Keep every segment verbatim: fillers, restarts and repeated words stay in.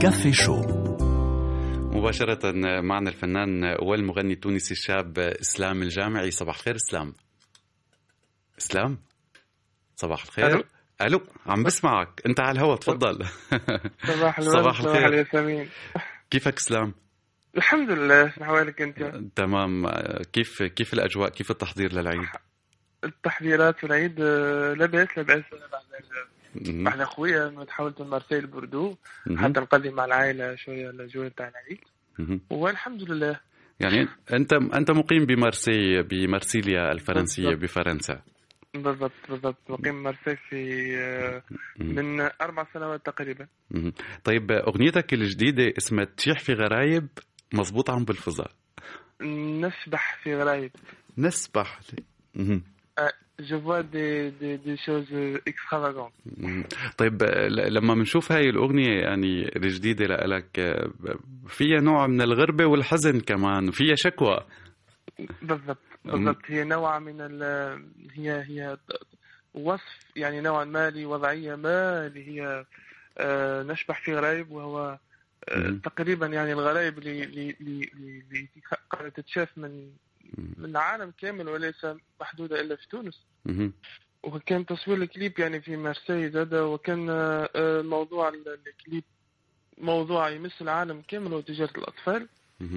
كافي شو. مباشرة معنا الفنان والمغني التونسي الشاب إسلام الجامعي. صباح الخير إسلام. إسلام صباح الخير. ألو. ألو عم بسمعك أنت على الهواء، تفضل. صباح الورد. صباح الخير. الياسمين. كيفك إسلام؟ الحمد لله. شنو أحوالك أنت؟ تمام. كيف كيف الأجواء؟ كيف التحضير للعيد؟ التحضيرات في العيد لاباس لاباس. بعد أخويا تحاولت من مارسيل البردو حتى نقضي مع العائلة شوية الأجواء تاع العيد، والحمد لله. يعني أنت أنت مقيم بمارسي بمارسيليا الفرنسية بفرنسا. بالضبط بالضبط، مقيم مارسيل في من أربع سنوات تقريبا. طيب أغنيتك الجديدة اسمها تشيح في غرايب، مزبوط عم بلفظها؟ نسبح في غرايب. نسبح. je vois des des des choses extravagantes. طيب لما بنشوف هاي الأغنية يعني الجديدة لك، فيها نوع من الغربة والحزن كمان، فيها شكوى. بالضبط بالضبط، هي نوع من ال هي هي وصف يعني نوعا ما لوضعية ما اللي هي آه نشبح في غرايب، وهو آه تقريبا يعني الغرايب اللي اللي اللي قد تتشاف من من العالم كامل وليس محدودة إلا في تونس. وكان تصوير الكليب يعني في مارسيل زادا، وكان موضوع الكليب موضوع يمس العالم كامل وتجارة الأطفال.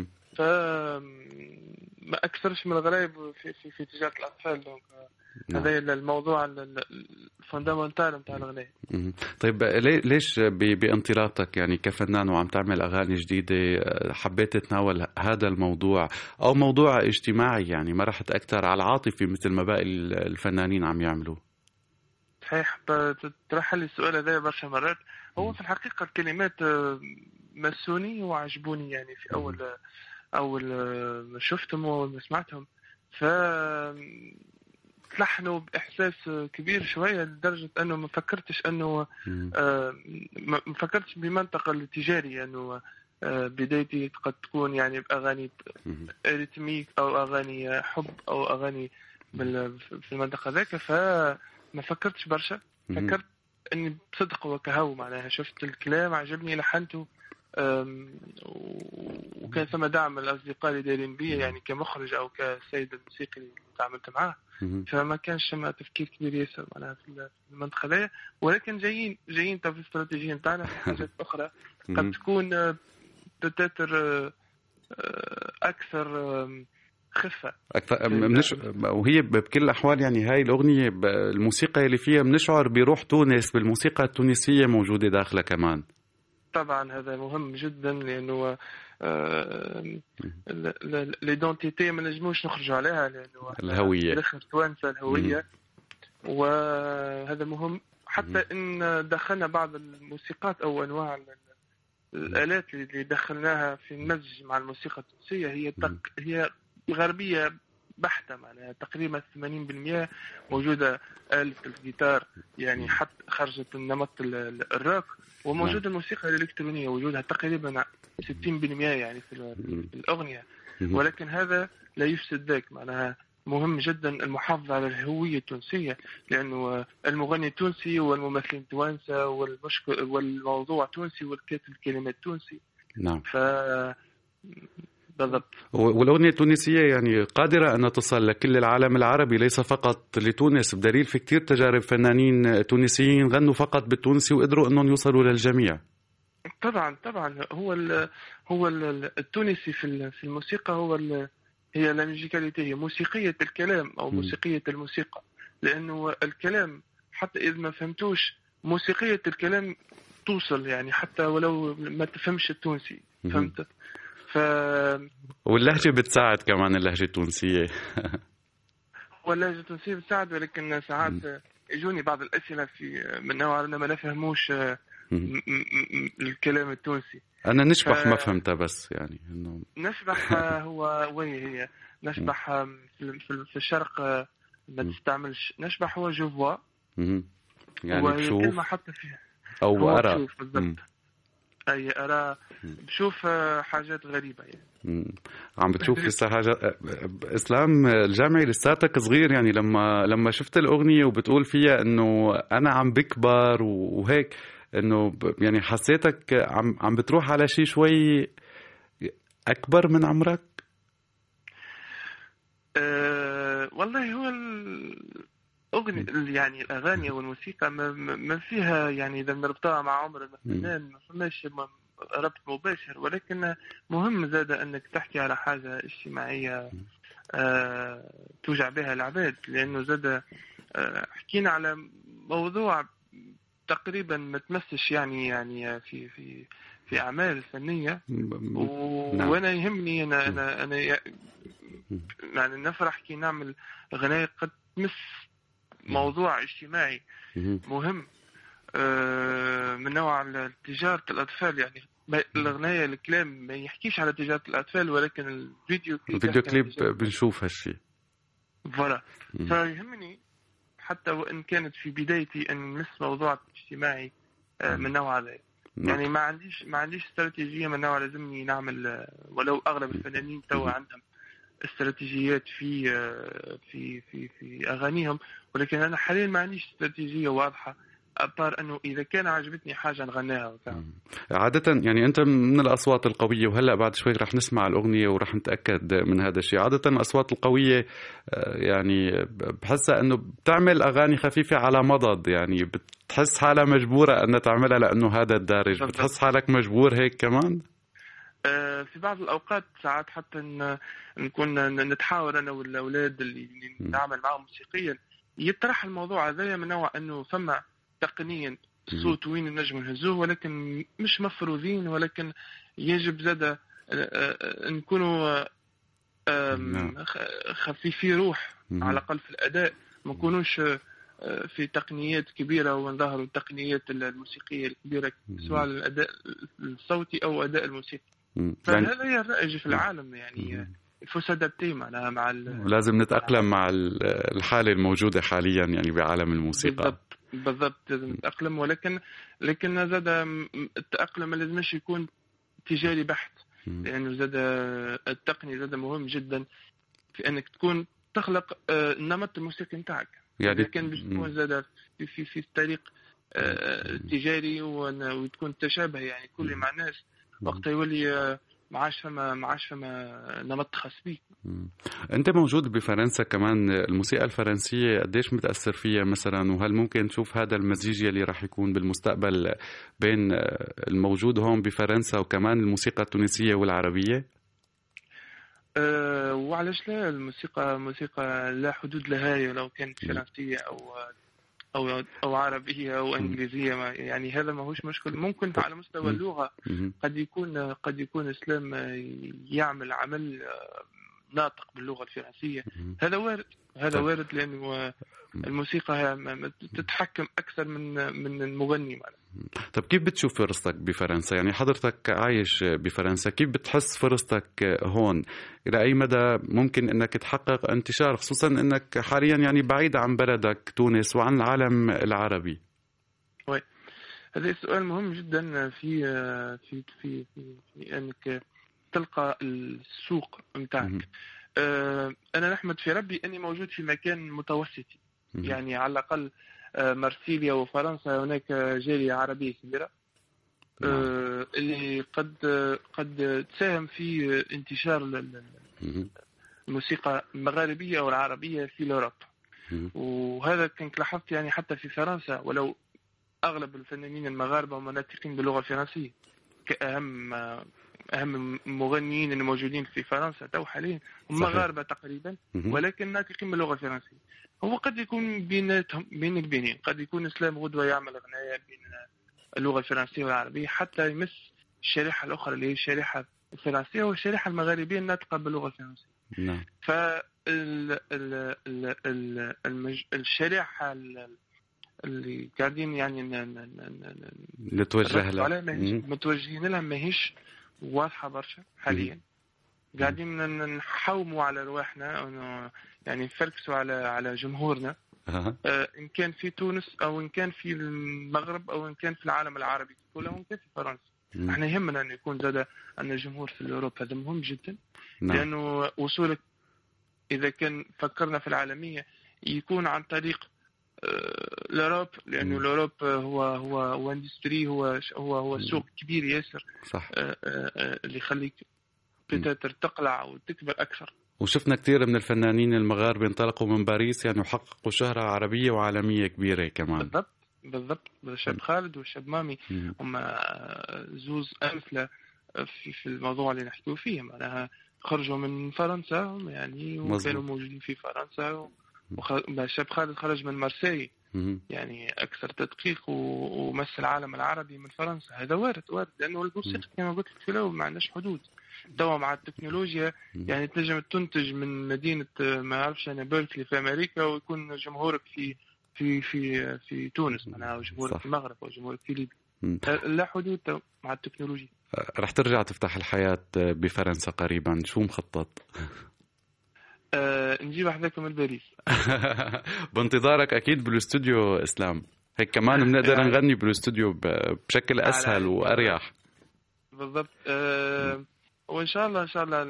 فما أكثرش من الغرايب في, في, في تجارة الأطفال. دونك هذا الموضوع الفوندامنتال نتاع الغناء. طيب ليش بانطلاقتك يعني كفنان وعم تعمل أغاني جديدة حبيت تتناول هذا الموضوع، أو موضوع اجتماعي يعني ما رحت أكثر على العاطفي مثل ما باقي الفنانين عم يعملوا؟ صحيح، تطرح لي السؤال هذا برشا مرات. هو في الحقيقة الكلمات مسوني وعجبوني يعني في أول أول ما شفتهم وأول ما سمعتهم، ف تلحنوا بإحساس كبير شوية لدرجة أنه ما فكرتش أنه آه ما فكرتش بمنطقة التجاري، أنه آه بدايتي قد تكون يعني بأغاني ريتميك أو أغاني حب أو أغاني في المنطقة ذاك. فما فكرتش برشا، فكرت أني بصدق وكهو معناها شفت الكلام عجبني لحنته، وكان ثم دعم من الأصدقاء اللي دايرين بيه يعني كمخرج أو كسيد الموسيقي اللي تعاملت معاه. فما كانش ما تفكير كبير ياسر معناها في المنطقة هذه، ولكن جايين جايين في الاستراتيجية نتاعنا في حاجات أخرى قد تكون بتاتر أكثر خفة أكثر منش... وهي بكل الأحوال يعني هاي الأغنية الموسيقى اللي فيها بنشعر بروح تونس، بالموسيقى التونسية موجودة داخلها كمان. طبعا هذا مهم جدا، لأنه ليدونتيتي ما نجموش نخرجوا عليها، لأنه الهوية الآخر توانسة الهوية. وهذا مهم حتى إن دخلنا بعض الموسيقات أو أنواع الآلات اللي دخلناها في المزج مع الموسيقى التونسية هي تق... هي غربية بحتة معناها تقريبا ثمانين بالمئة موجودة آلة الجيتار يعني حتى خرجت النمط الروك، وموجود الموسيقى الإلكترونية وجودها تقريبا ستين بالمئة يعني في الأغنية. ولكن هذا لا يفسد ذاك، معناها مهم جدا المحافظة على الهوية التونسية، لأنه المغني التونسي والممثلين التوانسة والمشكل والموضوع تونسي والكاتب الكلمات تونسي. نعم. ف بالضبط. والأغنية التونسية يعني قادرة أن تصل لكل العالم العربي ليس فقط لتونس، بدليل في كتير تجارب فنانين تونسيين غنوا فقط بالتونسي وقدروا أنهم يوصلوا للجميع. طبعا طبعا هو ال هو ال التونسي في في الموسيقى هو ال هي الموسيقاليتي، هي موسيقية الكلام أو موسيقية الموسيقى، لأنه الكلام حتى إذا ما فهمتوش موسيقية الكلام توصل يعني حتى ولو ما تفهمش التونسي. فهمت؟ ف واللهجة بتساعد كمان، اللهجة التونسية واللهجة التونسية بتساعد، ولكن ساعات يجوني بعض الأسئلة في من نوع أننا ما نفهموش الكلام التونسي. أنا نشبح ف... ما فهمتها، بس يعني إنه نشبح هو وين هي نشبح في, في الشرق ما تستعملش نشبح، هو جوفوا يعني وهي بشوف كلمة حتى فيها أو أرى بالضبط. أي أرى بشوف حاجات غريبة يعني. عم بتشوف لسه حاجة. إسلام الجامعي لساتك صغير يعني لما لما شفت الأغنية وبتقول فيها إنه أنا عم بكبر وهيك، إنه يعني حسيتك عم عم بتروح على شيء شوي أكبر من عمرك؟ أه والله هو الأغنية يعني الأغاني والموسيقى ما, ما فيها يعني إذا نربطها مع عمر الفنان ما فماش ربط مباشر، ولكن مهم زاد أنك تحكي على حاجة اجتماعية أه توجع بها العباد، لأنه زاد أه حكينا على موضوع تقريبا ما تمسش يعني يعني في في في أعمال فنية، وأنا يهمني أنا أنا أنا يعني نفرح كي نعمل غناية قد تمس موضوع اجتماعي مهم من نوع تجارة الأطفال. يعني الغناية الكلام ما يحكيش على تجارة الأطفال، ولكن الفيديو كليب الفيديو كليب بنشوف هالشي. فوالا فيهمني حتى وإن كانت في بدايتي أن نمس موضوع اجتماعي من نوع هذا. يعني ما عنديش ما عنديش استراتيجية من نوع لازمني نعمل، ولو أغلب الفنانين توا عندهم استراتيجيات في في في في أغانيهم، ولكن أنا حاليا ما عنديش استراتيجية واضحة أبار أنه إذا كان عجبتني حاجة نغناها. عادة يعني أنت من الأصوات القوية، وهلأ بعد شوي رح نسمع الأغنية ورح نتأكد من هذا الشيء. عادة الأصوات القوية يعني بحسها أنه بتعمل أغاني خفيفة على مضض، يعني بتحس حالها مجبورة أن تعملها لأنه هذا الدارج. بتحس حالك مجبور هيك كمان؟ في بعض الأوقات ساعات حتى نكون نتحاور أنا والأولاد اللي نعمل معهم موسيقيا، يطرح الموضوع هذا من نوع أنه ثم تقنيا الصوت وين نجم نهزوه، ولكن مش مفروضين، ولكن يجب زادة نكونوا خفيفي روح على الأقل في الأداء، ما نكونوش في تقنيات كبيرة ونظهروا التقنيات الموسيقية الكبيرة سواء الأداء الصوتي أو أداء الموسيقى. فهذا هي الرائج في العالم، يعني الفساد مع مع لازم نتأقلم مع الحالة الموجودة حاليا يعني بعالم الموسيقى. بالضبط بالضبط لازم نتأقلم، ولكن لكن زاد التأقلم لازمش يكون تجاري بحت، لأنه زاد التقنية زاد مهم جدا في أنك تكون تخلق النمط الموسيقي نتاعك. يعني كان بيكون زاد في في في الطريق تجاري وتكون تشابه يعني كل مع الناس، وقت يولي معاش فما معاش فما نمط خاص بيه. أنت موجود بفرنسا كمان، الموسيقى الفرنسية قديش متأثر فيها مثلا؟ وهل ممكن نشوف هذا المزيج اللي راح يكون بالمستقبل بين الموجود هون بفرنسا وكمان الموسيقى التونسية والعربية؟ أه وعلاش لا؟ الموسيقى موسيقى لا حدود لها، لو كانت فرنسية أو أو أو عربية أو إنجليزية، يعني هذا ما هوش مشكل. ممكن على مستوى اللغة قد يكون قد يكون إسلام يعمل عمل ناطق باللغة الفرنسية، هذا وارد هذا وارد لأنه الموسيقى تتحكم أكثر من من المغني معنا. طب كيف بتشوف فرصتك بفرنسا؟ يعني حضرتك عايش بفرنسا، كيف بتحس فرصتك هون؟ إلى أي مدى ممكن أنك تحقق انتشار، خصوصا أنك حاليا يعني بعيد عن بلدك تونس وعن العالم العربي؟ وي. هذا السؤال مهم جدا في في في في, في أنك تلقى السوق متاعك. أه أنا نحمد في ربي أني موجود في مكان متوسطي، يعني على الأقل مرسيليا وفرنسا هناك جالية عربية كبيرة أه اللي قد قد تساهم في انتشار الموسيقى المغاربية أو العربية في الأوروبا. وهذا كنت لاحظت يعني حتى في فرنسا، ولو أغلب الفنانين المغاربة مناطقين باللغة الفرنسية كأهم أهم المغنيين الموجودين في فرنسا تو حاليا هم مغاربة تقريبا، ولكن ناطقين باللغة الفرنسية. هو قد يكون بيناتهم بين البينين، قد يكون إسلام غدوة يعمل غناية بين اللغة الفرنسية والعربية حتى يمس الشريحة الأخرى اللي هي الشريحة الفرنسية والشريحة المغاربية الناطقة باللغة الفرنسية. نعم. فالشريحة اللي قاعدين يعني نتوجه لها متوجهين لها ماهيش واضحة برشا حاليا. قاعدين نحوموا على رواحنا، يعني نفركسوا على على جمهورنا، أه. إن كان في تونس أو إن كان في المغرب أو إن كان في العالم العربي كله، وإن كان في فرنسا. م. احنا يهمنا أن يكون زاد أن الجمهور في الأوروبا، هذا مهم جدا. نعم. لأنه وصولك إذا كان فكرنا في العالمية يكون عن طريق الأوروب، لأنه الأوروب هو هو هو اندستري، هو هو هو سوق كبير ياسر، صح. اللي يخليك بتقدر تقلع وتكبر أكثر. وشفنا كثير من الفنانين المغاربة انطلقوا من باريس يعني وحققوا شهرة عربية وعالمية كبيرة كمان. بالضبط بالضبط. الشاب خالد والشاب مامي هم زوز أمثلة في في الموضوع اللي نحكيه فيه، معناها خرجوا من فرنسا يعني وكانوا موجودين في فرنسا، والشاب خالد خرج من مارسيل يعني أكثر تدقيق ومثل العالم العربي من فرنسا. هذا وارد وارد لأنه الموسيقى كما قلت لك في الأول ما عندناش حدود. توا مع التكنولوجيا يعني تنجم تنتج من مدينة ما أعرفش أنا بيركلي في أمريكا ويكون جمهورك في في في في تونس، معناها جمهورك في المغرب أو جمهورك في ليبيا. لا حدود مع التكنولوجيا. رح ترجع تفتح الحياة بفرنسا قريبا، شو مخطط؟ أه نجيب أحداكم من باريس. بانتظارك أكيد بالاستوديو إسلام، هيك كمان بنقدر يعني نغني بالاستوديو بشكل أسهل وأريح. بالضبط. أه وإن شاء الله إن شاء الله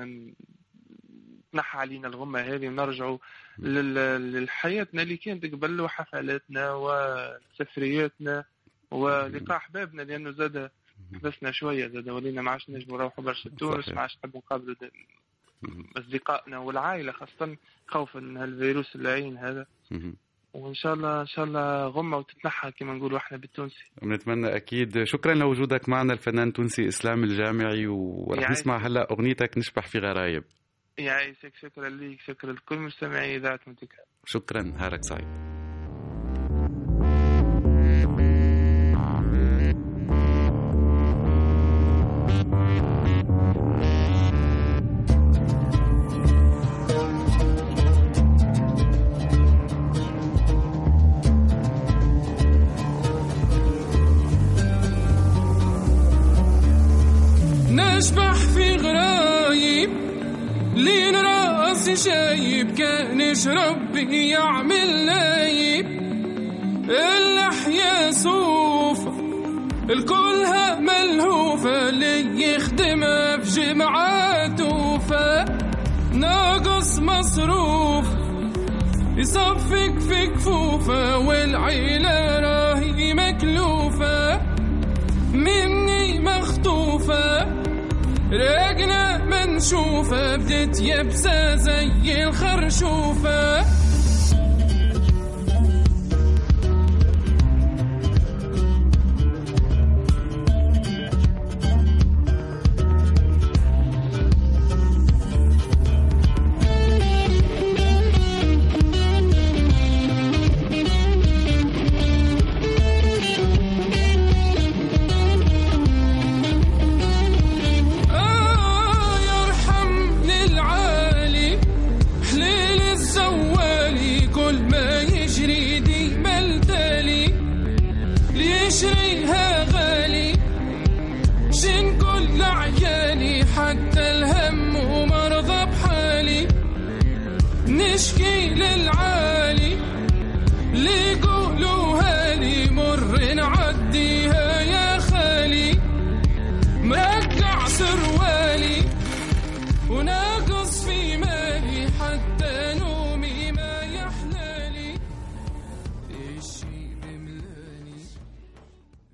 نحى علينا الغمة هذه ونرجعوا للحياتنا اللي كانت قبل، وحفلاتنا وسفرياتنا ولقاء أحبابنا، لأنه زاد حدثنا شوية، زاد ولينا ما عادش نجم نروحوا برشا تونس، ما عادش نحب نقابلوا أصدقائنا والعائلة، خاصة خوفا من هالفيروس اللعين هذا. وإن شاء الله إن شاء الله غمة وتتنحى كما نقولوا إحنا بالتونسي. بنتمنى أكيد. شكرا لوجودك معنا الفنان التونسي إسلام الجامعي، ورح نسمع هلا أغنيتك نشبح في غرايب. يعيشك. شكرا ليك، شكرا لكل مستمعي إذاعة مونتيكارلو. شكرا، نهارك سعيد. نشبح في غرايب لين راسي شايب، كان يشرب يعمل نايب، اللحية صوفة الكلها ملهوفة، اللي يخدمها في جمعات وفا ناقص مصروف يصفق في كفوفة، والعيلة راهي مكلوفة مني مخطوفة، راقنا منشوفة بدت يبسة زي الخرشوفة. حتى الهم ومرضى بحالي، نشكي للعالم